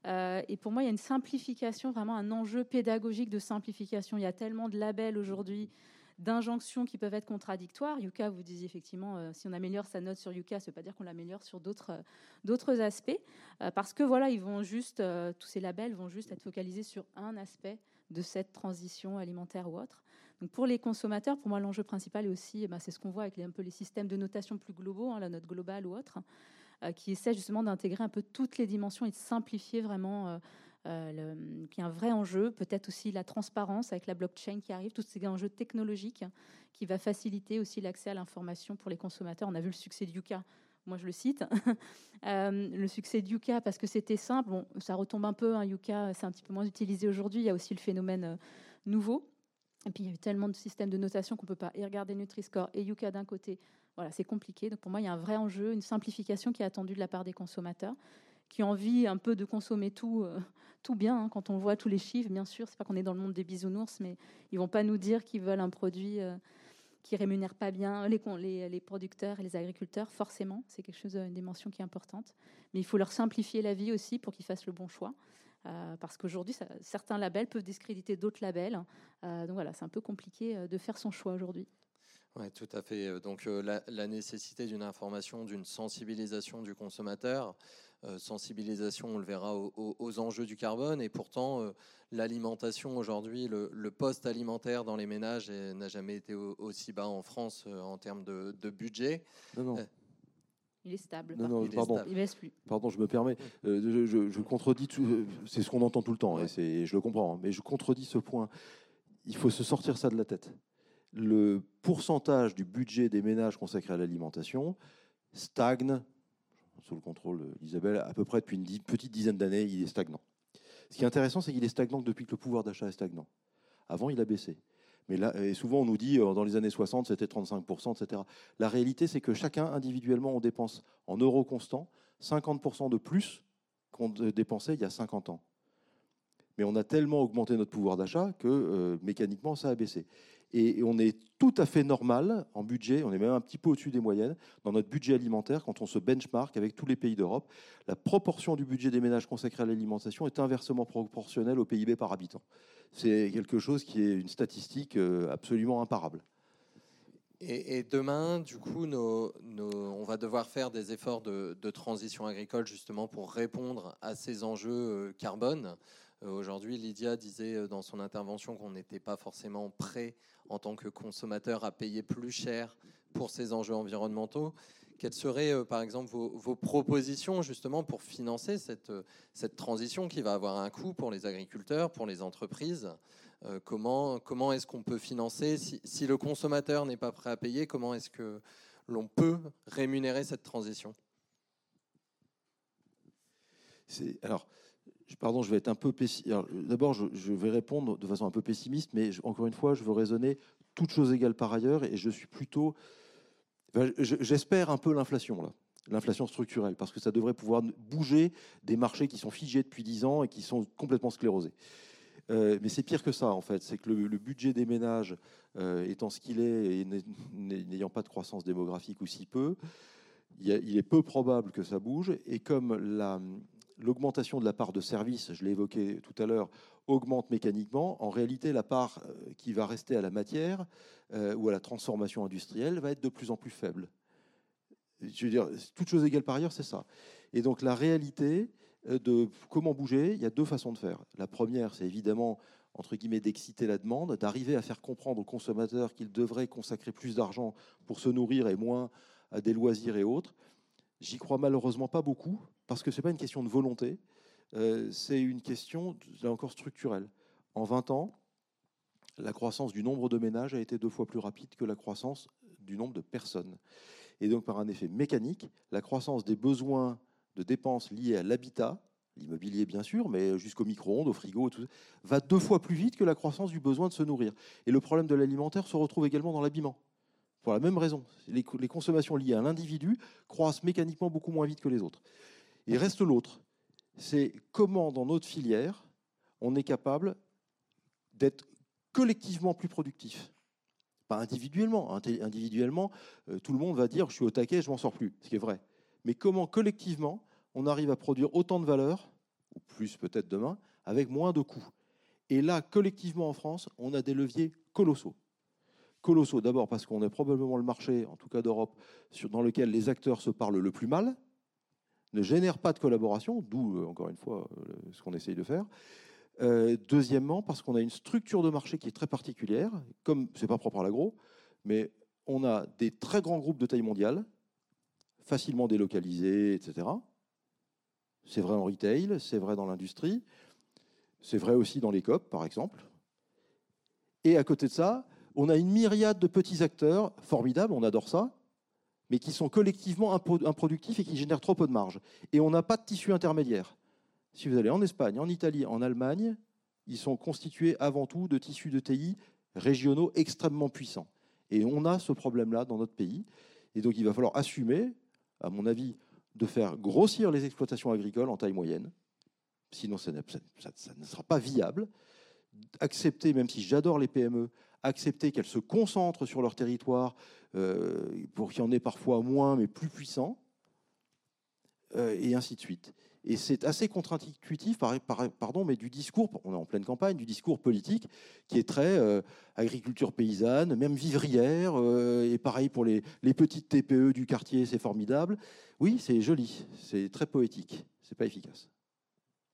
Euh, et pour moi, il y a une simplification, vraiment un enjeu pédagogique de simplification. Il y a tellement de labels aujourd'hui, d'injonctions qui peuvent être contradictoires. Yuka, vous disiez effectivement, euh, si on améliore sa note sur Yuka, ça ne veut pas dire qu'on l'améliore sur d'autres, euh, d'autres aspects. Euh, parce que voilà, ils vont juste, euh, tous ces labels vont juste être focalisés sur un aspect de cette transition alimentaire ou autre. Donc pour les consommateurs, pour moi, l'enjeu principal est aussi, eh ben, c'est ce qu'on voit avec les, un peu les systèmes de notation plus globaux, hein, la note globale ou autre, euh, qui essaie justement d'intégrer un peu toutes les dimensions et de simplifier vraiment, euh, euh, le, qui est un vrai enjeu. Peut-être aussi la transparence avec la blockchain qui arrive, tous ces enjeux technologiques hein, qui va faciliter aussi l'accès à l'information pour les consommateurs. On a vu le succès de Yuka. Moi, je le cite. euh, le succès de Yuka, parce que c'était simple. Bon, ça retombe un peu. Hein, Yuka, c'est un petit peu moins utilisé aujourd'hui. Il y a aussi le phénomène euh, nouveau. Et puis, il y a eu tellement de systèmes de notation qu'on ne peut pas y regarder Nutri-Score et Yuka d'un côté. Voilà, c'est compliqué. Donc, pour moi, il y a un vrai enjeu, une simplification qui est attendue de la part des consommateurs, qui ont envie un peu de consommer tout, euh, tout bien. Hein, quand on voit tous les chiffres, bien sûr, c'est pas qu'on est dans le monde des bisounours, mais ils vont pas nous dire qu'ils veulent un produit... Euh, qui rémunèrent pas bien les, les, les producteurs et les agriculteurs, forcément. C'est quelque chose, une dimension qui est importante. Mais il faut leur simplifier la vie aussi pour qu'ils fassent le bon choix. Euh, parce qu'aujourd'hui, ça, certains labels peuvent discréditer d'autres labels. Euh, donc voilà, c'est un peu compliqué de faire son choix aujourd'hui. Oui, tout à fait. Donc euh, la, la nécessité d'une information, d'une sensibilisation du consommateur, euh, sensibilisation, on le verra, aux, aux, aux enjeux du carbone. Et pourtant, euh, l'alimentation aujourd'hui, le, le poste alimentaire dans les ménages n'a jamais été au, aussi bas en France euh, en termes de, de budget. Non, non. Euh, Il est stable. Non, non, il pardon. Il baisse plus. Pardon, je me permets. Euh, je, je, je contredis tout. Euh, c'est ce qu'on entend tout le temps, ouais. Et c'est, je le comprends. Hein, mais je contredis ce point. Il faut se sortir ça de la tête. Le pourcentage du budget des ménages consacré à l'alimentation stagne, sous le contrôle d'Isabelle, à peu près depuis une dix, petite dizaine d'années, il est stagnant. Ce qui est intéressant, c'est qu'il est stagnant depuis que le pouvoir d'achat est stagnant. Avant, il a baissé. Mais là, et souvent, on nous dit, dans les années soixante, c'était trente-cinq pour cent, et cetera. La réalité, c'est que chacun, individuellement, on dépense en euros constants cinquante pour cent de plus qu'on dépensait il y a cinquante ans. Mais on a tellement augmenté notre pouvoir d'achat que euh, mécaniquement, ça a baissé. Et, et on est tout à fait normal en budget, on est même un petit peu au-dessus des moyennes, dans notre budget alimentaire, quand on se benchmark avec tous les pays d'Europe, la proportion du budget des ménages consacré à l'alimentation est inversement proportionnelle au P I B par habitant. C'est quelque chose qui est une statistique euh, absolument imparable. Et, et demain, du coup, nos, nos, on va devoir faire des efforts de, de transition agricole justement pour répondre à ces enjeux euh, carbone. Euh, aujourd'hui, Lydia disait dans son intervention qu'on n'était pas forcément prêt en tant que consommateur à payer plus cher pour ces enjeux environnementaux. Quelles seraient, euh, par exemple, vos, vos propositions justement pour financer cette, cette transition qui va avoir un coût pour les agriculteurs, pour les entreprises ? Euh, comment, comment est-ce qu'on peut financer si, si le consommateur n'est pas prêt à payer, comment est-ce que l'on peut rémunérer cette transition ? C'est, alors, je, pardon, je vais être un peu pessimiste. D'abord, je, je vais répondre de façon un peu pessimiste, mais je, encore une fois, je veux raisonner toutes choses égales par ailleurs, et je suis plutôt... Enfin, je, j'espère un peu l'inflation, là. L'inflation structurelle, parce que ça devrait pouvoir bouger des marchés qui sont figés depuis dix ans et qui sont complètement sclérosés. Euh, mais c'est pire que ça, en fait. C'est que le, le budget des ménages, euh, étant ce qu'il est, et n'ayant pas de croissance démographique ou si peu, il, y a, il est peu probable que ça bouge. Et comme la, l'augmentation de la part de services, je l'ai évoqué tout à l'heure, augmente mécaniquement, en réalité, la part qui va rester à la matière euh, ou à la transformation industrielle va être de plus en plus faible. Je veux dire, toute chose égale par ailleurs, c'est ça. Et donc la réalité de comment bouger, il y a deux façons de faire. La première, c'est évidemment, entre guillemets, d'exciter la demande, d'arriver à faire comprendre aux consommateurs qu'ils devraient consacrer plus d'argent pour se nourrir et moins à des loisirs et autres. J'y crois malheureusement pas beaucoup, parce que ce n'est pas une question de volonté, euh, c'est une question, là encore, structurelle. En vingt ans, la croissance du nombre de ménages a été deux fois plus rapide que la croissance du nombre de personnes. Et donc, par un effet mécanique, la croissance des besoins de dépenses liées à l'habitat, l'immobilier bien sûr, mais jusqu'au micro-ondes, au frigo, tout ça, va deux fois plus vite que la croissance du besoin de se nourrir. Et le problème de l'alimentaire se retrouve également dans l'habillement. Pour la même raison. Les, les consommations liées à l'individu croissent mécaniquement beaucoup moins vite que les autres. Il reste l'autre. C'est comment, dans notre filière, on est capable d'être collectivement plus productif. Pas individuellement. Individuellement, euh, tout le monde va dire « je suis au taquet, je m'en sors plus », ce qui est vrai. Mais comment, collectivement, on arrive à produire autant de valeur ou plus peut-être demain, avec moins de coûts. Et là, collectivement en France, on a des leviers colossaux. Colossaux, d'abord parce qu'on est probablement le marché, en tout cas d'Europe, dans lequel les acteurs se parlent le plus mal, ne génèrent pas de collaboration, d'où, encore une fois, ce qu'on essaye de faire. Euh, deuxièmement, parce qu'on a une structure de marché qui est très particulière, comme ce n'est pas propre à l'agro, mais on a des très grands groupes de taille mondiale, facilement délocalisés, et cetera. C'est vrai en retail, c'est vrai dans l'industrie, c'est vrai aussi dans les C O P, par exemple. Et à côté de ça, on a une myriade de petits acteurs formidables, on adore ça, mais qui sont collectivement improductifs et qui génèrent trop peu de marge. Et on n'a pas de tissu intermédiaire. Si vous allez en Espagne, en Italie, en Allemagne, ils sont constitués avant tout de tissus de T I régionaux extrêmement puissants. Et on a ce problème-là dans notre pays. Et donc, il va falloir assumer, à mon avis, de faire grossir les exploitations agricoles en taille moyenne. Sinon, ça ne, ça, ça ne sera pas viable. Accepter, même si j'adore les P M E, accepter qu'elles se concentrent sur leur territoire euh, pour qu'il y en ait parfois moins, mais plus puissants, euh, et ainsi de suite. Et c'est assez contre-intuitif, par, par, pardon, mais du discours, on est en pleine campagne, du discours politique qui est très euh, agriculture paysanne, même vivrière, euh, et pareil pour les, les petites T P E du quartier, c'est formidable. Oui, c'est joli, c'est très poétique, c'est pas efficace.